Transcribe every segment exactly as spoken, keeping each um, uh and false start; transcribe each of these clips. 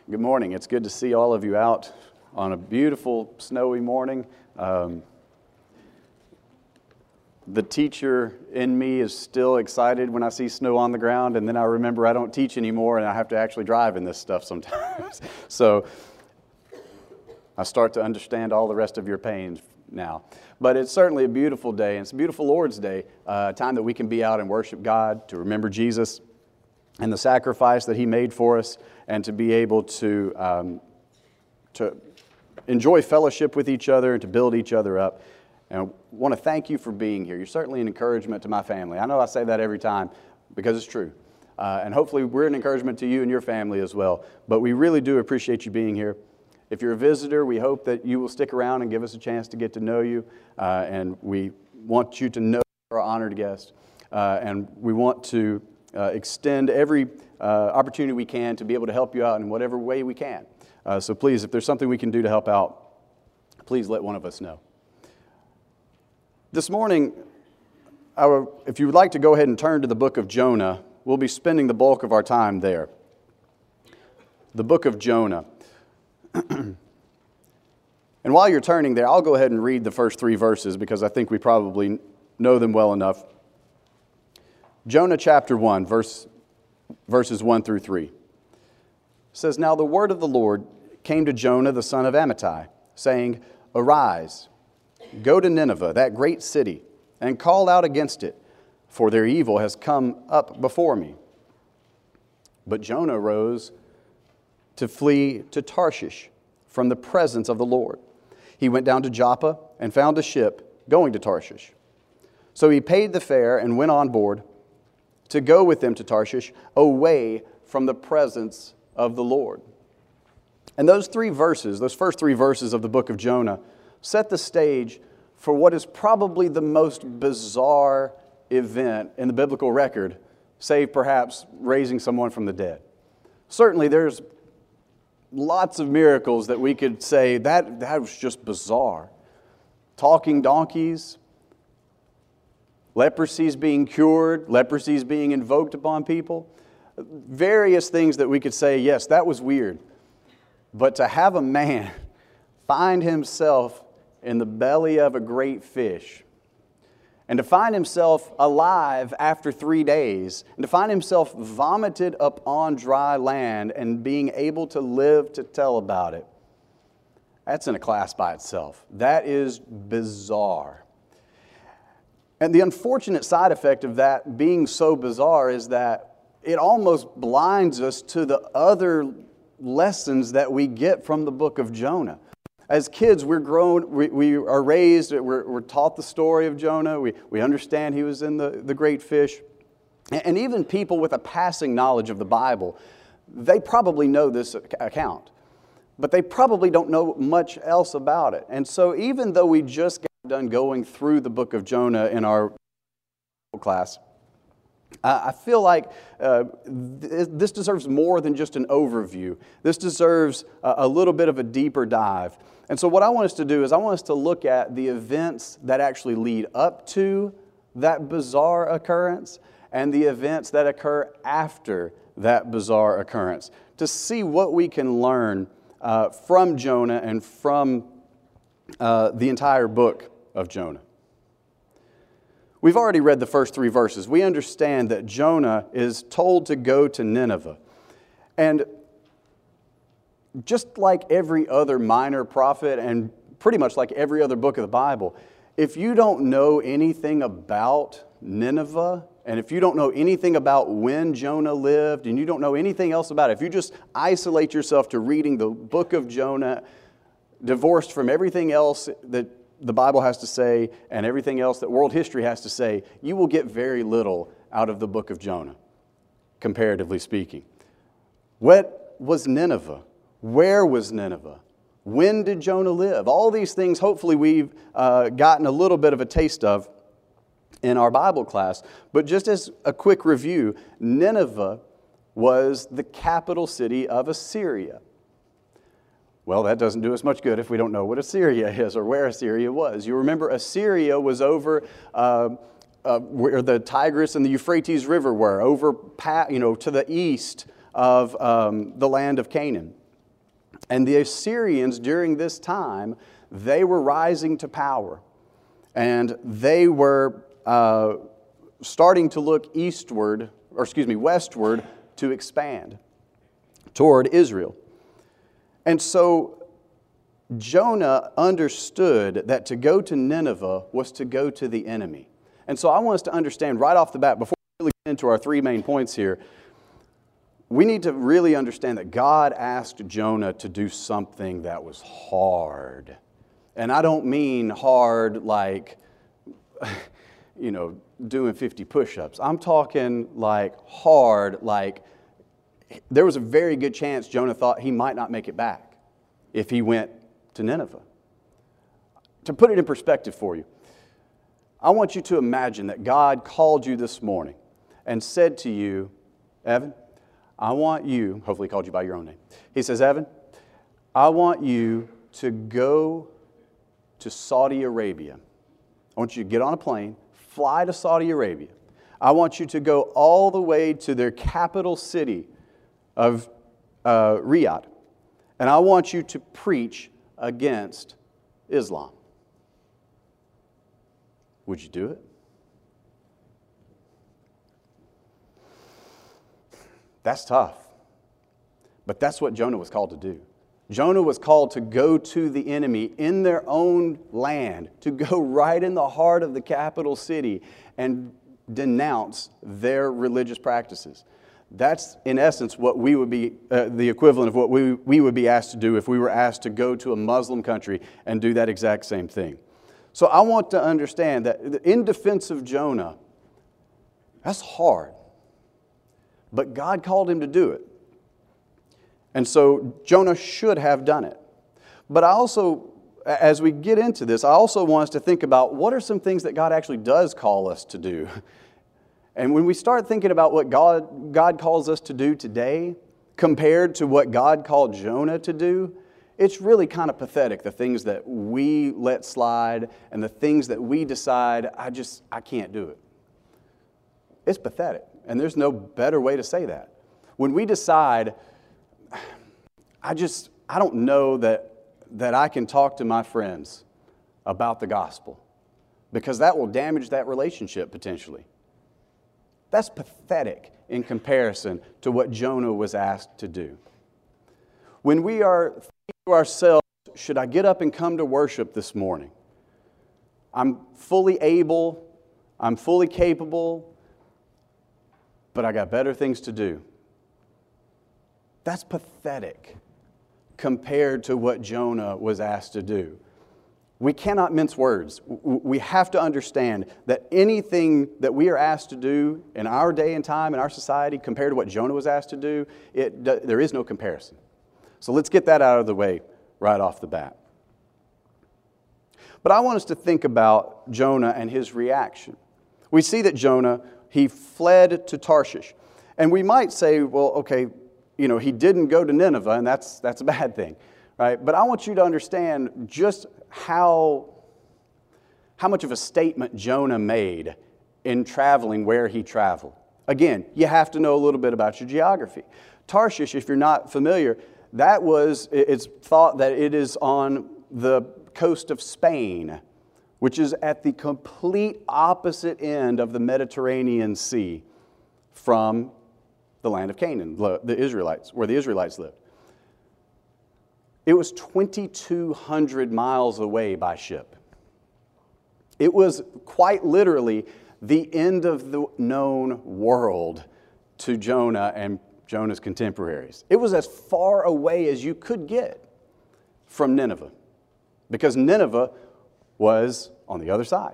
Good morning. It's good to see all of you out on a beautiful snowy morning. Um, the teacher in me is still excited when I see snow on the ground, and then I remember I don't teach anymore and I have to actually drive in this stuff sometimes. So I start to understand all the rest of your pains now. But it's certainly a beautiful day, and it's a beautiful Lord's Day, uh, a time that we can be out and worship God, to remember Jesus and the sacrifice that He made for us, and to be able to, um, to enjoy fellowship with each other and to build each other up. And I want to thank you for being here. You're certainly an encouragement to my family. I know I say that every time because it's true. Uh, and hopefully we're an encouragement to you and your family as well. But we really do appreciate you being here. If you're a visitor, we hope that you will stick around and give us a chance to get to know you. Uh, and we want you to know our honored guest. Uh, and we want to uh, extend every uh, opportunity we can to be able to help you out in whatever way we can. Uh, so please, if there's something we can do to help out, please let one of us know. This morning, I will, if you would like to go ahead and turn to the book of Jonah, we'll be spending the bulk of our time there. The book of Jonah. And while you're turning there, I'll go ahead and read the first three verses because I think we probably know them well enough. Jonah chapter one, verse, verses one through three. Says, "Now the word of the Lord came to Jonah the son of Amittai, saying, Arise, go to Nineveh, that great city, and call out against it, for their evil has come up before me. But Jonah rose to flee to Tarshish from the presence of the Lord. He went down to Joppa and found a ship going to Tarshish. So he paid the fare and went on board to go with them to Tarshish, away from the presence of the Lord." And those three verses, those first three verses of the book of Jonah, set the stage for what is probably the most bizarre event in the biblical record, save perhaps raising someone from the dead. Certainly there's lots of miracles that we could say, that, that was just bizarre. Talking donkeys, leprosies being cured, leprosies being invoked upon people. Various things that we could say, yes, that was weird. But to have a man find himself in the belly of a great fish, and to find himself alive after three days, and to find himself vomited up on dry land and being able to live to tell about it, that's in a class by itself. That is bizarre. And the unfortunate side effect of that being so bizarre is that it almost blinds us to the other lessons that we get from the book of Jonah. As kids, we're grown, we, we are raised, we're, we're taught the story of Jonah. We, we understand he was in the, the great fish. And, and even people with a passing knowledge of the Bible, they probably know this account. But they probably don't know much else about it. And so even though we just got done going through the book of Jonah in our class, uh, I feel like uh, th- this deserves more than just an overview. This deserves a, a little bit of a deeper dive. And so what I want us to do is I want us to look at the events that actually lead up to that bizarre occurrence and the events that occur after that bizarre occurrence to see what we can learn uh, from Jonah and from uh, the entire book of Jonah. We've already read the first three verses. We understand that Jonah is told to go to Nineveh. And just like every other minor prophet and pretty much like every other book of the Bible, if you don't know anything about Nineveh, and if you don't know anything about when Jonah lived, and you don't know anything else about it, if you just isolate yourself to reading the book of Jonah, divorced from everything else that the Bible has to say and everything else that world history has to say, you will get very little out of the book of Jonah, comparatively speaking. What was Nineveh? Where was Nineveh? When did Jonah live? All these things, hopefully, we've uh, gotten a little bit of a taste of in our Bible class. But just as a quick review, Nineveh was the capital city of Assyria. Well, that doesn't do us much good if we don't know what Assyria is or where Assyria was. You remember Assyria was over uh, uh, where the Tigris and the Euphrates River were, over, you know, to the east of um, the land of Canaan. And the Assyrians during this time, they were rising to power. And they were uh, starting to look eastward, or excuse me, westward to expand toward Israel. And so Jonah understood that to go to Nineveh was to go to the enemy. And so I want us to understand right off the bat, before we really get into our three main points here, we need to really understand that God asked Jonah to do something that was hard. And I don't mean hard like, you know, doing fifty push-ups. I'm talking like hard, like there was a very good chance Jonah thought he might not make it back if he went to Nineveh. To put it in perspective for you, I want you to imagine that God called you this morning and said to you, Evan, I want you, hopefully he called you by your own name. He says, Evan, I want you to go to Saudi Arabia. I want you to get on a plane, fly to Saudi Arabia. I want you to go all the way to their capital city of uh, Riyadh. And I want you to preach against Islam. Would you do it? That's tough. But that's what Jonah was called to do. Jonah was called to go to the enemy in their own land, to go right in the heart of the capital city and denounce their religious practices. That's, in essence, what we would be, uh, the equivalent of what we, we would be asked to do if we were asked to go to a Muslim country and do that exact same thing. So I want to understand that in defense of Jonah, that's hard. But God called him to do it. And so Jonah should have done it. But I also, as we get into this, I also want us to think about what are some things that God actually does call us to do. And when we start thinking about what God, God calls us to do today, compared to what God called Jonah to do, it's really kind of pathetic, the things that we let slide and the things that we decide, I just, I can't do it. It's pathetic, and there's no better way to say that. When we decide, I just, I don't know that, that I can talk to my friends about the gospel, because that will damage that relationship potentially. That's pathetic in comparison to what Jonah was asked to do. When we are thinking to ourselves, should I get up and come to worship this morning? I'm fully able, I'm fully capable, but I got better things to do. That's pathetic compared to what Jonah was asked to do. We cannot mince words. We have to understand that anything that we are asked to do in our day and time, in our society, compared to what Jonah was asked to do, it, there is no comparison. So let's get that out of the way right off the bat. But I want us to think about Jonah and his reaction. We see that Jonah, he fled to Tarshish. And we might say, well, okay, you know, he didn't go to Nineveh, and that's, that's a bad thing, right? But I want you to understand just how, how much of a statement Jonah made in traveling where he traveled. Again, you have to know a little bit about your geography. Tarshish, if you're not familiar, that was, it's thought that it is on the coast of Spain, which is at the complete opposite end of the Mediterranean Sea from the land of Canaan, the Israelites, where the Israelites lived. It was twenty-two hundred miles away by ship. It was quite literally the end of the known world to Jonah and Jonah's contemporaries. It was as far away as you could get from Nineveh, because Nineveh was on the other side.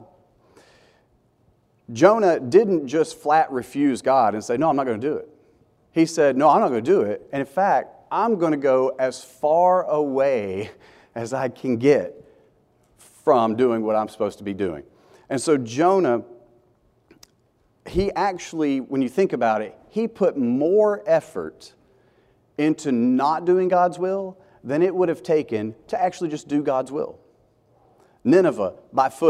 Jonah didn't just flat refuse God and say, no, I'm not going to do it. He said, no, I'm not going to do it. And in fact, I'm going to go as far away as I can get from doing what I'm supposed to be doing. And so Jonah, he actually, when you think about it, he put more effort into not doing God's will than it would have taken to actually just do God's will. Nineveh, by foot,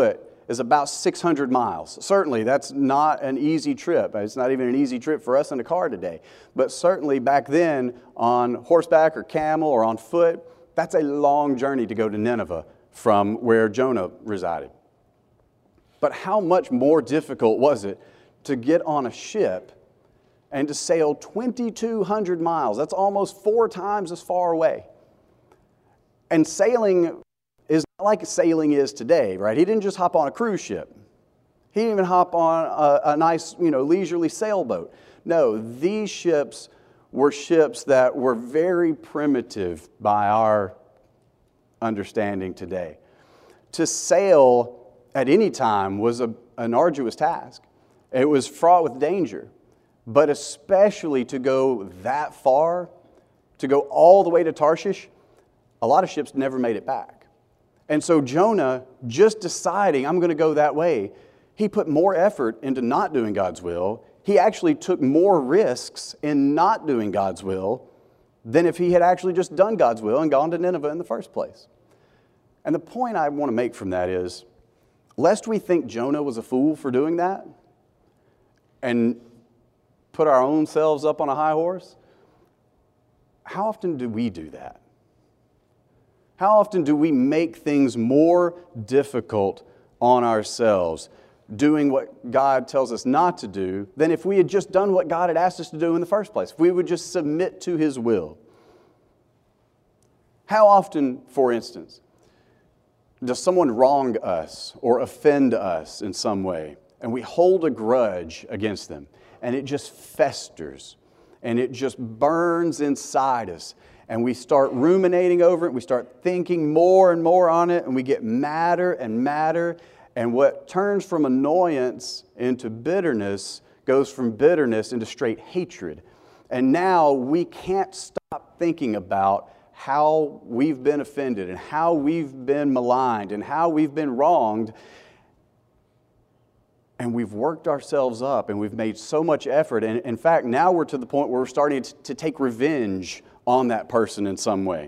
is about six hundred miles. Certainly, that's not an easy trip. It's not even an easy trip for us in a car today. But certainly back then, on horseback or camel or on foot, that's a long journey to go to Nineveh from where Jonah resided. But how much more difficult was it to get on a ship and to sail twenty-two hundred miles? That's almost four times as far away. And sailing is not like sailing is today, right? He didn't just hop on a cruise ship. He didn't even hop on a, a nice, you know, leisurely sailboat. No, these ships were ships that were very primitive by our understanding today. To sail at any time was a, an arduous task. It was fraught with danger. But especially to go that far, to go all the way to Tarshish, a lot of ships never made it back. And so Jonah, just deciding, I'm going to go that way, he put more effort into not doing God's will. He actually took more risks in not doing God's will than if he had actually just done God's will and gone to Nineveh in the first place. And the point I want to make from that is, lest we think Jonah was a fool for doing that and put our own selves up on a high horse, how often do we do that? How often do we make things more difficult on ourselves, doing what God tells us not to do, than if we had just done what God had asked us to do in the first place, if we would just submit to His will? How often, for instance, does someone wrong us or offend us in some way, and we hold a grudge against them, and it just festers, and it just burns inside us, and we start ruminating over it, we start thinking more and more on it, and we get madder and madder, and what turns from annoyance into bitterness goes from bitterness into straight hatred. And now we can't stop thinking about how we've been offended and how we've been maligned and how we've been wronged. And we've worked ourselves up and we've made so much effort. And in fact, now we're to the point where we're starting to take revenge on that person in some way.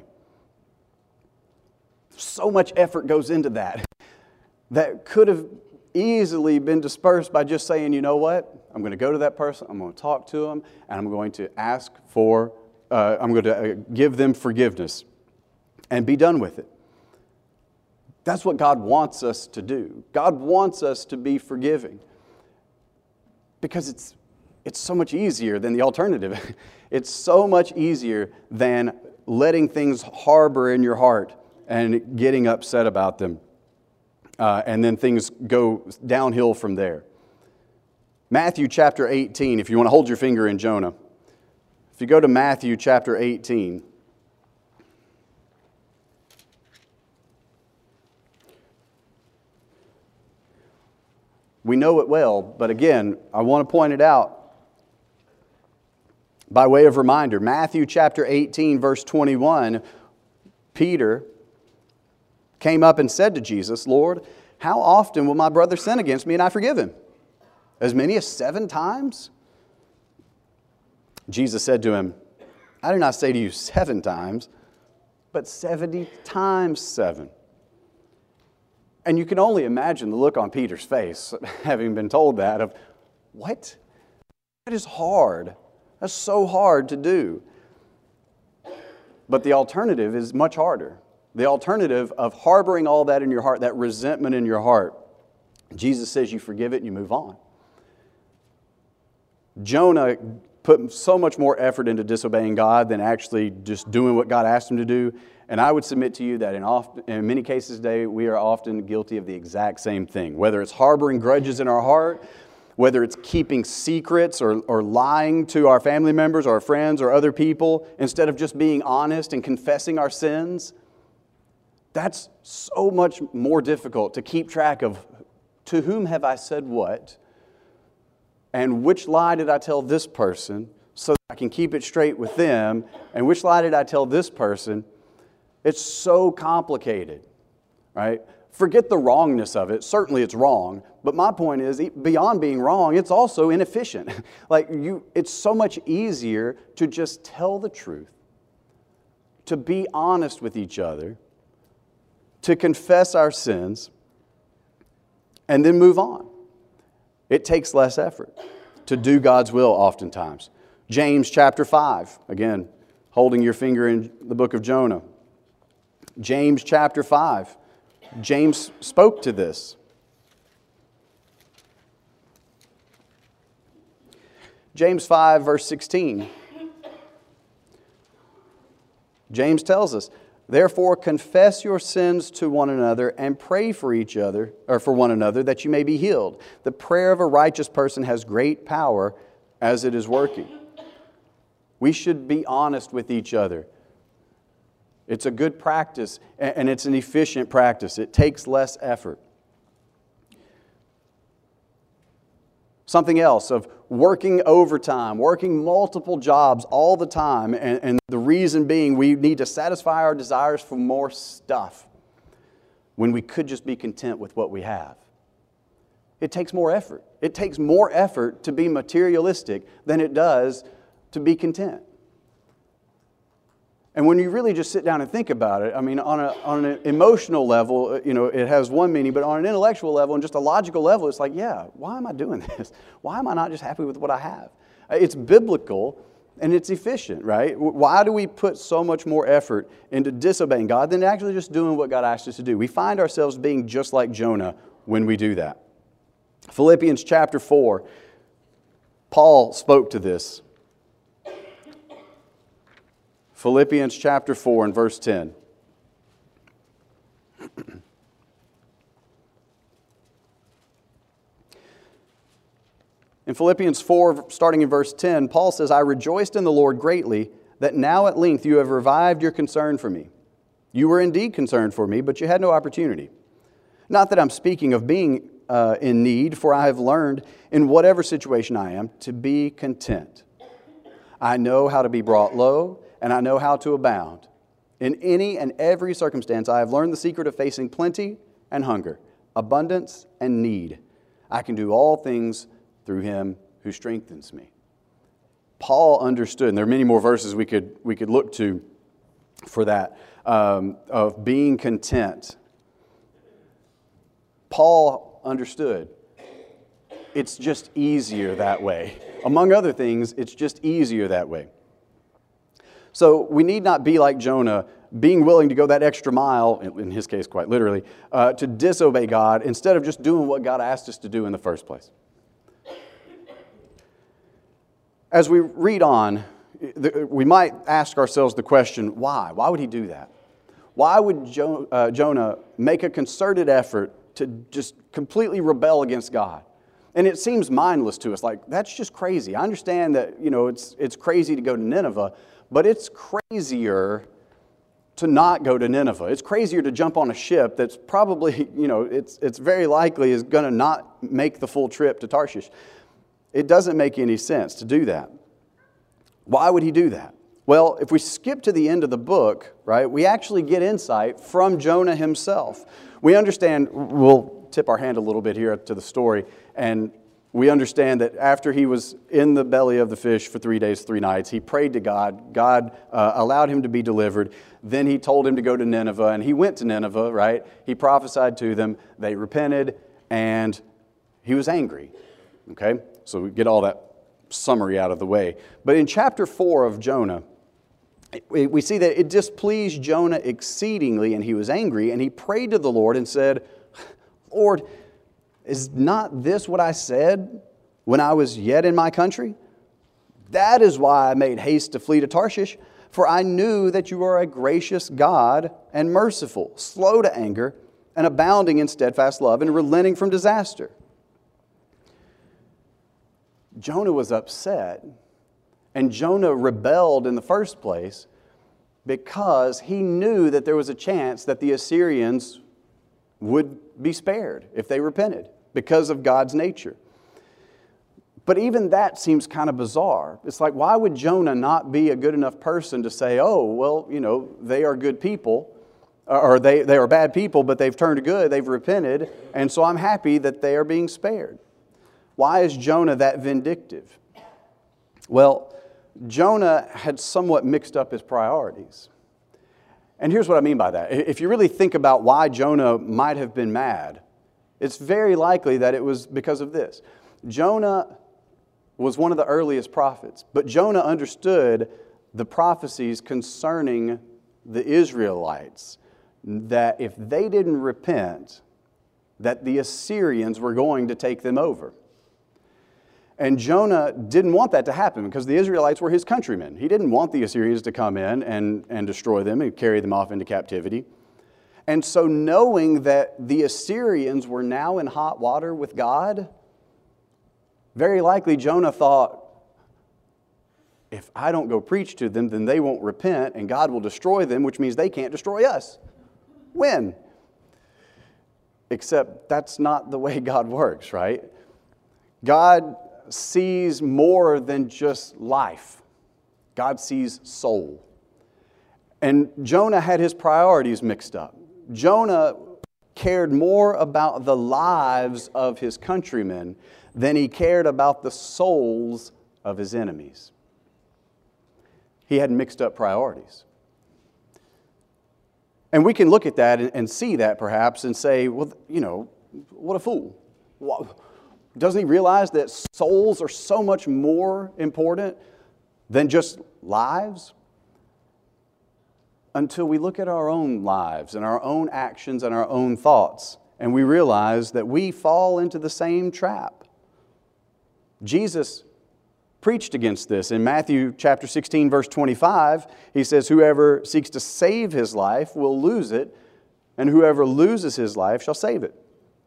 So much effort goes into that that could have easily been dispersed by just saying, you know what? I'm going to go to that person, I'm going to talk to them, and I'm going to ask for, uh, I'm going to give them forgiveness and be done with it. That's what God wants us to do. God wants us to be forgiving because it's it's so much easier than the alternative. It's so much easier than letting things harbor in your heart and getting upset about them. Uh, and then things go downhill from there. Matthew chapter eighteen, if you want to hold your finger in Jonah. If you go to Matthew chapter eighteen. We know it well, but again, I want to point it out by way of reminder. Matthew chapter eighteen, verse twenty-one, Peter came up and said to Jesus, Lord, how often will my brother sin against me and I forgive him? As many as seven times? Jesus said to him, I do not say to you seven times, but seventy times seven. And you can only imagine the look on Peter's face, having been told that, of, what? That is hard. That's so hard to do. But the alternative is much harder. The alternative of harboring all that in your heart, that resentment in your heart, Jesus says you forgive it and you move on. Jonah put so much more effort into disobeying God than actually just doing what God asked him to do. And I would submit to you that in, often, in many cases today, we are often guilty of the exact same thing. Whether it's harboring grudges in our heart, whether it's keeping secrets or, or lying to our family members or our friends or other people, instead of just being honest and confessing our sins, that's so much more difficult to keep track of to whom have I said what, and which lie did I tell this person so that I can keep it straight with them, and which lie did I tell this person. It's so complicated, right? Forget the wrongness of it. Certainly it's wrong. But my point is, beyond being wrong, it's also inefficient. Like you, it's so much easier to just tell the truth, to be honest with each other, to confess our sins, and then move on. It takes less effort to do God's will oftentimes. James chapter five, again, holding your finger in the book of Jonah. James chapter five. James spoke to this. James five, verse sixteen. James tells us, therefore confess your sins to one another and pray for each other, or for one another, that you may be healed. The prayer of a righteous person has great power as it is working. We should be honest with each other. It's a good practice, and it's an efficient practice. It takes less effort. Something else of working overtime, working multiple jobs all the time, and, and the reason being we need to satisfy our desires for more stuff when we could just be content with what we have. It takes more effort. It takes more effort to be materialistic than it does to be content. And when you really just sit down and think about it, I mean, on, a, on an emotional level, you know, it has one meaning, but on an intellectual level and just a logical level, it's like, yeah, why am I doing this? Why am I not just happy with what I have? It's biblical and it's efficient, right? Why do we put so much more effort into disobeying God than actually just doing what God asked us to do? We find ourselves being just like Jonah when we do that. Philippians chapter four, Paul spoke to this. Philippians chapter four and verse ten. In Philippians four, starting in verse ten, Paul says, I rejoiced in the Lord greatly that now at length you have revived your concern for me. You were indeed concerned for me, but you had no opportunity. Not that I'm speaking of being uh, in need, for I have learned in whatever situation I am to be content. I know how to be brought low, and I know how to abound. In any and every circumstance, I have learned the secret of facing plenty and hunger, abundance and need. I can do all things through Him who strengthens me. Paul understood, and there are many more verses we could, we could look to for that, um, of being content. Paul understood. It's just easier that way. Among other things, it's just easier that way. So we need not be like Jonah, being willing to go that extra mile, in his case quite literally, uh, to disobey God instead of just doing what God asked us to do in the first place. As we read on, we might ask ourselves the question, why? Why would he do that? Why would jo- uh, Jonah make a concerted effort to just completely rebel against God? And it seems mindless to us, like, that's just crazy. I understand that, you know, it's it's crazy to go to Nineveh, but it's crazier to not go to Nineveh. It's crazier to jump on a ship that's probably, you know, it's it's very likely is going to not make the full trip to Tarshish. It doesn't make any sense to do that. Why would he do that? Well, if we skip to the end of the book, right, we actually get insight from Jonah himself. We understand, we'll tip our hand a little bit here to the story, and we understand that after he was in the belly of the fish for three days, three nights, he prayed to God. God uh, allowed him to be delivered. Then he told him to go to Nineveh, and he went to Nineveh, right? He prophesied to them. They repented, and he was angry, okay? So we get all that summary out of the way. But in chapter four of Jonah, we see that it displeased Jonah exceedingly, and he was angry, and he prayed to the Lord and said, Lord, is not this what I said when I was yet in my country? That is why I made haste to flee to Tarshish, for I knew that you are a gracious God and merciful, slow to anger, and abounding in steadfast love, and relenting from disaster. Jonah was upset, and Jonah rebelled in the first place because he knew that there was a chance that the Assyrians would be spared if they repented because of God's nature. But even that seems kind of bizarre. It's like, why would Jonah not be a good enough person to say, oh, well, you know, they are good people, or they, they are bad people, but they've turned good, they've repented, and so I'm happy that they are being spared. Why is Jonah that vindictive? Well, Jonah had somewhat mixed up his priorities. And here's what I mean by that. If you really think about why Jonah might have been mad, It's very likely that it was because of this. Jonah was one of the earliest prophets, but Jonah understood the prophecies concerning the Israelites, that if they didn't repent, that the Assyrians were going to take them over. And Jonah didn't want that to happen because the Israelites were his countrymen. He didn't want the Assyrians to come in and, and destroy them and carry them off into captivity. And so knowing that the Assyrians were now in hot water with God, very likely Jonah thought, if I don't go preach to them, then they won't repent and God will destroy them, which means they can't destroy us. When? Except that's not the way God works, right? God sees more than just life. God sees soul. And Jonah had his priorities mixed up. Jonah cared more about the lives of his countrymen than he cared about the souls of his enemies. He had mixed up priorities. And we can look at that and see that perhaps and say, well, you know, what a fool. Doesn't he realize that souls are so much more important than just lives? Until we look at our own lives and our own actions and our own thoughts, and we realize that we fall into the same trap. Jesus preached against this. In Matthew chapter sixteen, verse twenty-five, he says, whoever seeks to save his life will lose it, and whoever loses his life shall save it.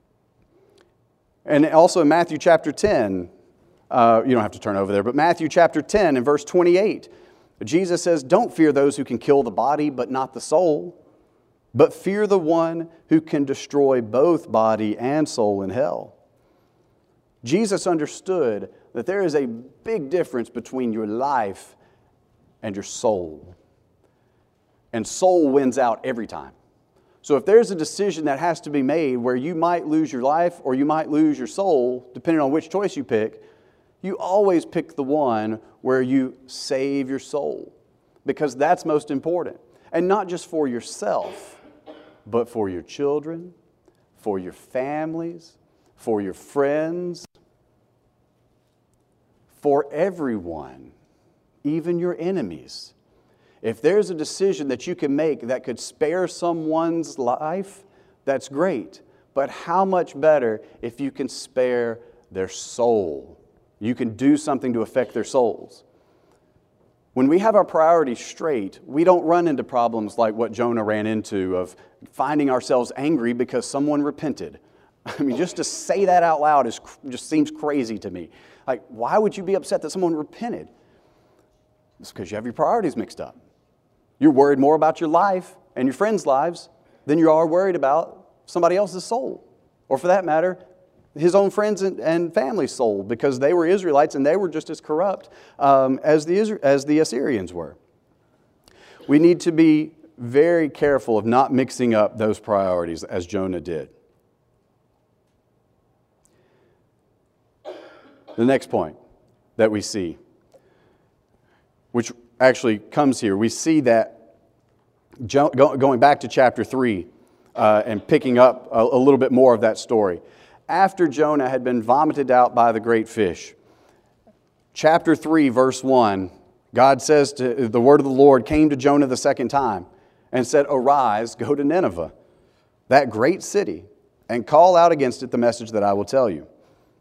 And also in Matthew chapter ten, uh, you don't have to turn over there, but Matthew chapter ten and verse twenty-eight, Jesus says, don't fear those who can kill the body but not the soul, but fear the one who can destroy both body and soul in hell. Jesus understood that there is a big difference between your life and your soul. And soul wins out every time. So if there's a decision that has to be made where you might lose your life or you might lose your soul, depending on which choice you pick, you always pick the one where you save your soul, because that's most important. And not just for yourself, but for your children, for your families, for your friends, for everyone, even your enemies. If there's a decision that you can make that could spare someone's life, that's great. But how much better if you can spare their soul? You can do something to affect their souls. When we have our priorities straight, we don't run into problems like what Jonah ran into of finding ourselves angry because someone repented. I mean, just to say that out loud is just seems crazy to me. Like, why would you be upset that someone repented? It's because you have your priorities mixed up. You're worried more about your life and your friends' lives than you are worried about somebody else's soul. Or for that matter, his own friends and, and family's soul, because they were Israelites and they were just as corrupt um, as, the, as the Assyrians were. We need to be very careful of not mixing up those priorities as Jonah did. The next point that we see, which actually comes here, we see that jo- go, going back to chapter three uh, and picking up a, a little bit more of that story. After Jonah had been vomited out by the great fish, chapter three, verse one, God says, to, the word of the Lord came to Jonah the second time and said, arise, go to Nineveh, that great city, and call out against it the message that I will tell you.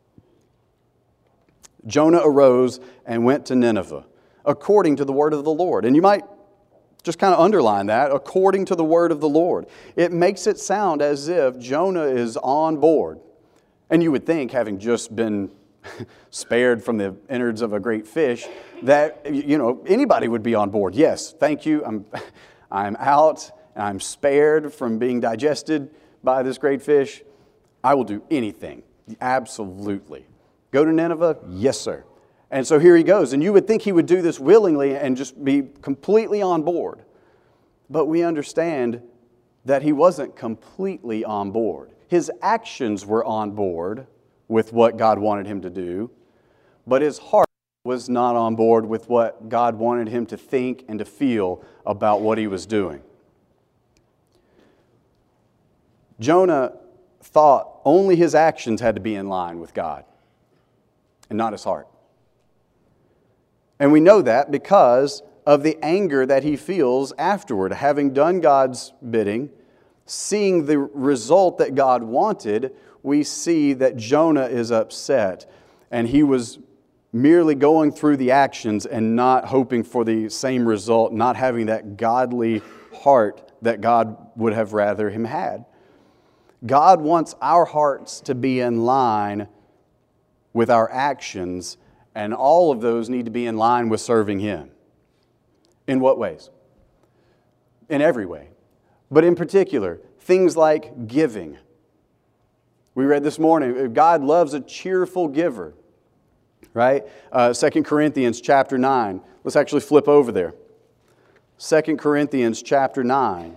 Jonah arose and went to Nineveh, according to the word of the Lord. And you might just kind of underline that, according to the word of the Lord. It makes it sound as if Jonah is on board. And you would think, having just been spared from the innards of a great fish, that, you know, anybody would be on board. Yes, thank you, I'm, I'm out, and I'm spared from being digested by this great fish. I will do anything, absolutely. Go to Nineveh? Yes, sir. And so here he goes. And you would think he would do this willingly and just be completely on board. But we understand that he wasn't completely on board. His actions were on board with what God wanted him to do, but his heart was not on board with what God wanted him to think and to feel about what he was doing. Jonah thought only his actions had to be in line with God and not his heart. And we know that because of the anger that he feels afterward, having done God's bidding, seeing the result that God wanted. We see that Jonah is upset, and he was merely going through the actions and not hoping for the same result, not having that godly heart that God would have rather him had. God wants our hearts to be in line with our actions, and all of those need to be in line with serving Him. In what ways? In every way. But in particular, things like giving. We read this morning, God loves a cheerful giver. Right? Uh, Second Corinthians chapter nine. Let's actually flip over there. Second Corinthians chapter nine.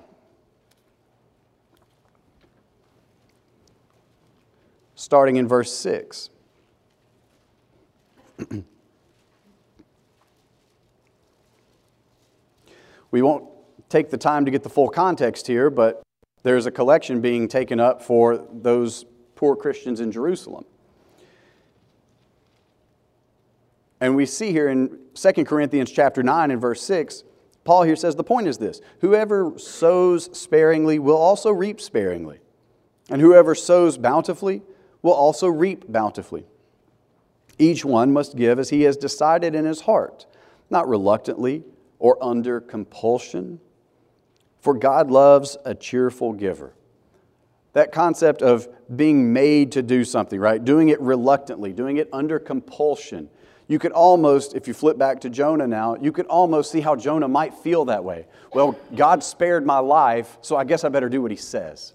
Starting in verse six. We won't take the time to get the full context here, but there's a collection being taken up for those poor Christians in Jerusalem. And we see here in Second Corinthians chapter nine and verse six, Paul here says the point is this: whoever sows sparingly will also reap sparingly, and whoever sows bountifully will also reap bountifully. Each one must give as he has decided in his heart, not reluctantly or under compulsion, for God loves a cheerful giver. That concept of being made to do something, right? Doing it reluctantly, doing it under compulsion. You could almost, if you flip back to Jonah now, you could almost see how Jonah might feel that way. Well, God spared my life, so I guess I better do what He says.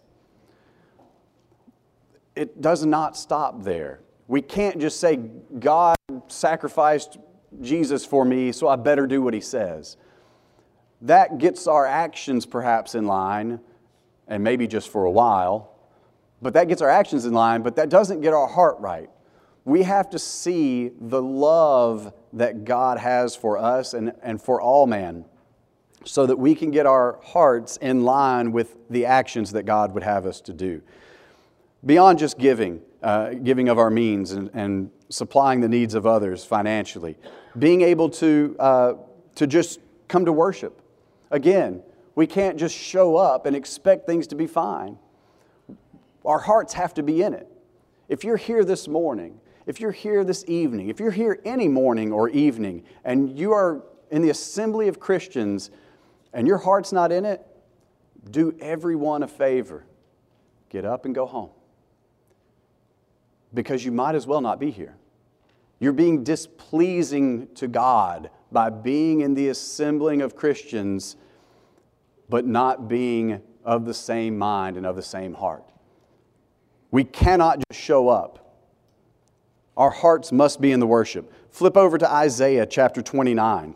It does not stop there. We can't just say, God sacrificed Jesus for me, so I better do what He says. That gets our actions perhaps in line, and maybe just for a while, but that gets our actions in line, but that doesn't get our heart right. We have to see the love that God has for us and, and for all man, so that we can get our hearts in line with the actions that God would have us to do. Beyond just giving, uh, giving of our means and, and supplying the needs of others financially, being able to, uh, to just come to worship. Again, we can't just show up and expect things to be fine. Our hearts have to be in it. If you're here this morning, if you're here this evening, if you're here any morning or evening, and you are in the assembly of Christians and your heart's not in it, do everyone a favor. Get up and go home. Because you might as well not be here. You're being displeasing to God by being in the assembling of Christians, but not being of the same mind and of the same heart. We cannot just show up. Our hearts must be in the worship. Flip over to Isaiah chapter twenty-nine.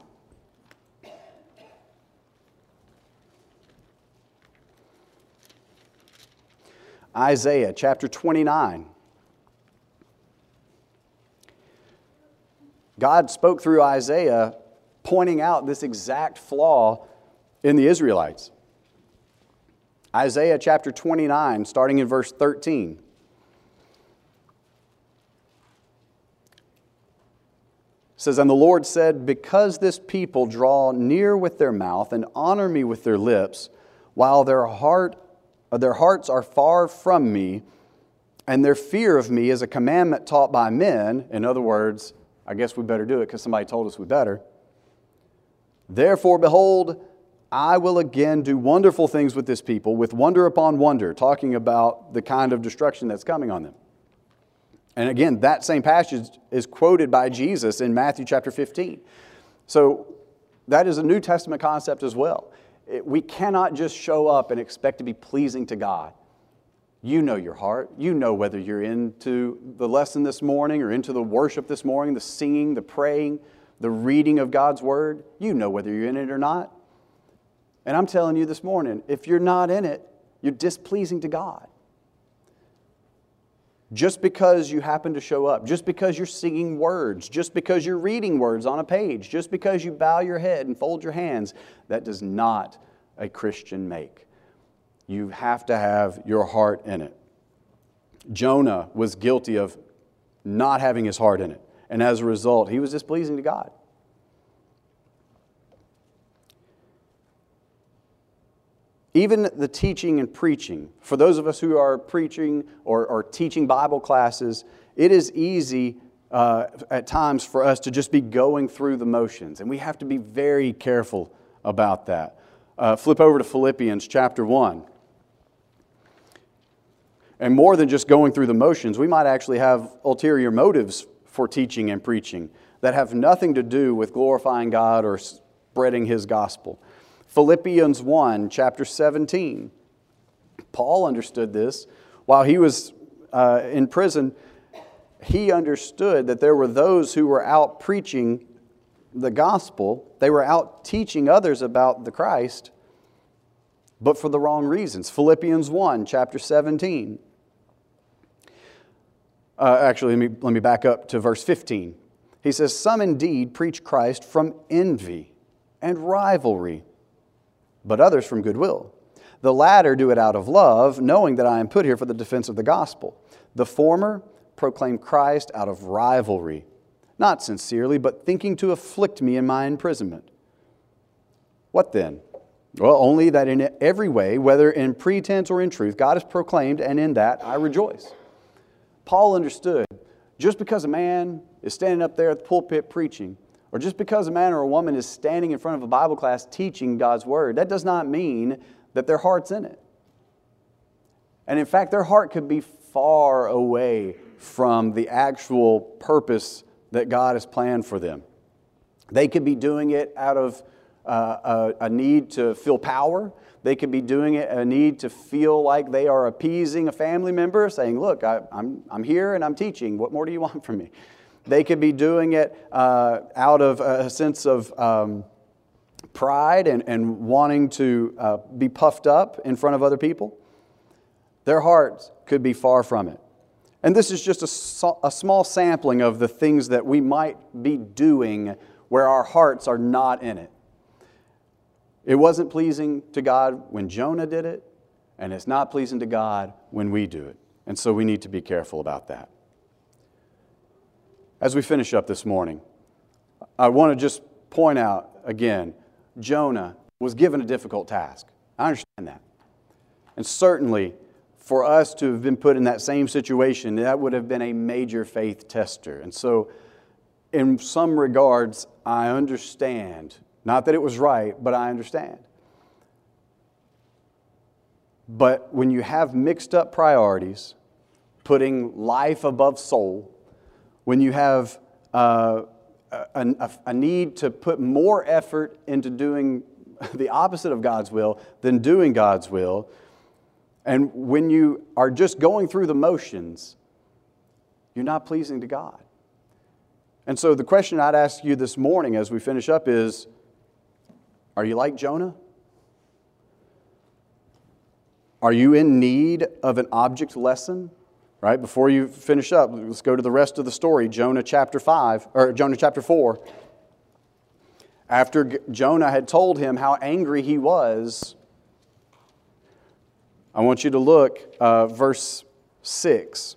Isaiah chapter twenty-nine. God spoke through Isaiah pointing out this exact flaw in the Israelites. Isaiah chapter twenty-nine, starting in verse thirteen. It says, "And the Lord said, because this people draw near with their mouth and honor me with their lips, while their heart, their hearts are far from me, and their fear of me is a commandment taught by men," in other words, I guess we better do it because somebody told us we better. "Therefore, behold, I will again do wonderful things with this people, with wonder upon wonder," talking about the kind of destruction that's coming on them. And again, that same passage is quoted by Jesus in Matthew chapter fifteen. So that is a New Testament concept as well. It, we cannot just show up and expect to be pleasing to God. You know your heart. You know whether you're into the lesson this morning or into the worship this morning, the singing, the praying, the reading of God's Word. You know whether you're in it or not. And I'm telling you this morning, if you're not in it, you're displeasing to God. Just because you happen to show up, just because you're singing words, just because you're reading words on a page, just because you bow your head and fold your hands, that does not a Christian make. You have to have your heart in it. Jonah was guilty of not having his heart in it. And as a result, he was displeasing to God. Even the teaching and preaching, for those of us who are preaching or, or teaching Bible classes, it is easy uh, at times for us to just be going through the motions. And we have to be very careful about that. Uh, flip over to Philippians chapter one. And more than just going through the motions, we might actually have ulterior motives for teaching and preaching that have nothing to do with glorifying God or spreading His gospel. Philippians one, chapter seventeen. Paul understood this. While he was uh, in prison, he understood that there were those who were out preaching the gospel. They were out teaching others about the Christ, but for the wrong reasons. Philippians one, chapter seventeen. Uh, actually, let me, let me back up to verse fifteen. He says, "Some indeed preach Christ from envy and rivalry, but others from goodwill. The latter do it out of love, knowing that I am put here for the defense of the gospel. The former proclaim Christ out of rivalry, not sincerely, but thinking to afflict me in my imprisonment. What then? Well, only that in every way, whether in pretense or in truth, God is proclaimed, and in that I rejoice." Paul understood, just because a man is standing up there at the pulpit preaching, or just because a man or a woman is standing in front of a Bible class teaching God's Word, that does not mean that their heart's in it. And in fact, their heart could be far away from the actual purpose that God has planned for them. They could be doing it out of uh, a, a need to feel power. They could be doing it a need to feel like they are appeasing a family member, saying, "Look, I, I'm, I'm here and I'm teaching. What more do you want from me?" They could be doing it uh, out of a sense of um, pride and, and wanting to uh, be puffed up in front of other people. Their hearts could be far from it. And this is just a, a small sampling of the things that we might be doing where our hearts are not in it. It wasn't pleasing to God when Jonah did it, and it's not pleasing to God when we do it. And so we need to be careful about that. As we finish up this morning, I want to just point out again, Jonah was given a difficult task. I understand that. And certainly, for us to have been put in that same situation, that would have been a major faith tester. And so, in some regards, I understand. Not that it was right, but I understand. But when you have mixed up priorities, putting life above soul, when you have uh, a, a, a need to put more effort into doing the opposite of God's will than doing God's will, and when you are just going through the motions, you're not pleasing to God. And so the question I'd ask you this morning as we finish up is, are you like Jonah? Are you in need of an object lesson? Right, before you finish up, let's go to the rest of the story, Jonah chapter five, or Jonah chapter four. After Jonah had told him how angry he was, I want you to look, uh, verse six.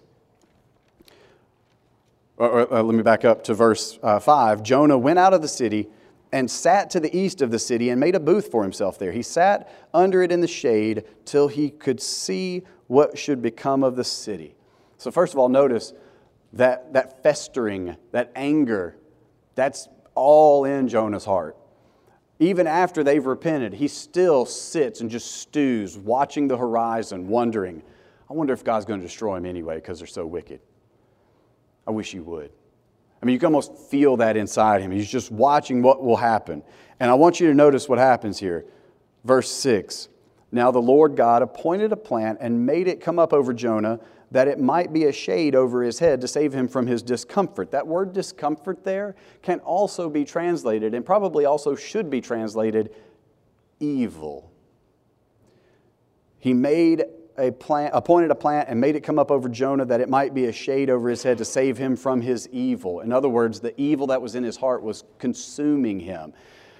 Or, or, uh, let me back up to verse uh, five. Jonah went out of the city and sat to the east of the city and made a booth for himself there. He sat under it in the shade till he could see what should become of the city. So first of all, notice that, that festering, that anger, that's all in Jonah's heart. Even after they've repented, he still sits and just stews, watching the horizon, wondering, I wonder if God's going to destroy them anyway because they're so wicked. I wish He would. I mean, you can almost feel that inside him. He's just watching what will happen. And I want you to notice what happens here. Verse six. Now the Lord God appointed a plant and made it come up over Jonah, that it might be a shade over his head to save him from his discomfort. That word discomfort there can also be translated, and probably also should be translated, evil. He made a plant, appointed a plant and made it come up over Jonah that it might be a shade over his head to save him from his evil. In other words, the evil that was in his heart was consuming him.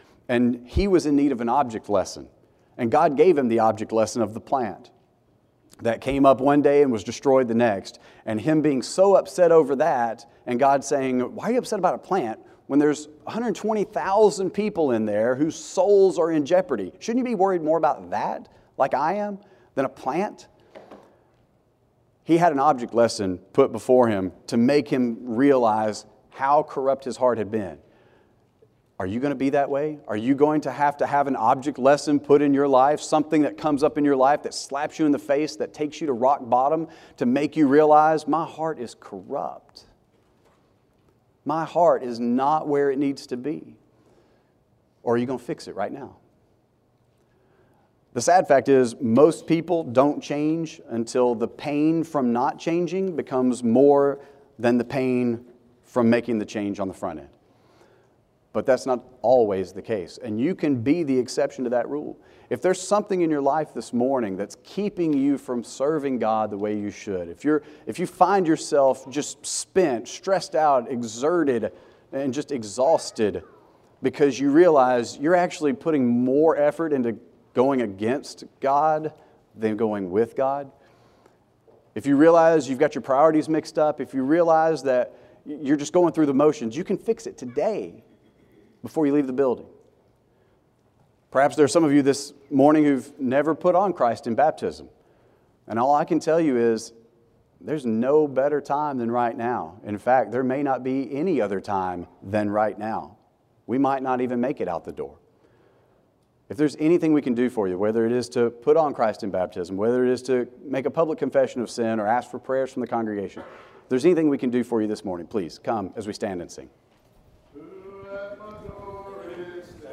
And he was in need of an object lesson. And God gave him the object lesson of the plant. that came up one day and was destroyed the next. And him being so upset over that, and God saying, why are you upset about a plant when there's one hundred twenty thousand people in there whose souls are in jeopardy? Shouldn't you be worried more about that, like I am, than a plant? He had an object lesson put before him to make him realize how corrupt his heart had been. Are you going to be that way? Are you going to have to have an object lesson put in your life, something that comes up in your life that slaps you in the face, that takes you to rock bottom, to make you realize my heart is corrupt? My heart is not where it needs to be. Or are you going to fix it right now? The sad fact is, most people don't change until the pain from not changing becomes more than the pain from making the change on the front end. But that's not always the case. And you can be the exception to that rule. If there's something in your life this morning that's keeping you from serving God the way you should, if you're, if you find yourself just spent, stressed out, exerted, and just exhausted because you realize you're actually putting more effort into going against God than going with God, if you realize you've got your priorities mixed up, if you realize that you're just going through the motions, you can fix it today before you leave the building. Perhaps there are some of you this morning who've never put on Christ in baptism. And all I can tell you is there's no better time than right now. In fact, there may not be any other time than right now. We might not even make it out the door. If there's anything we can do for you, whether it is to put on Christ in baptism, whether it is to make a public confession of sin or ask for prayers from the congregation, if there's anything we can do for you this morning, please come as we stand and sing.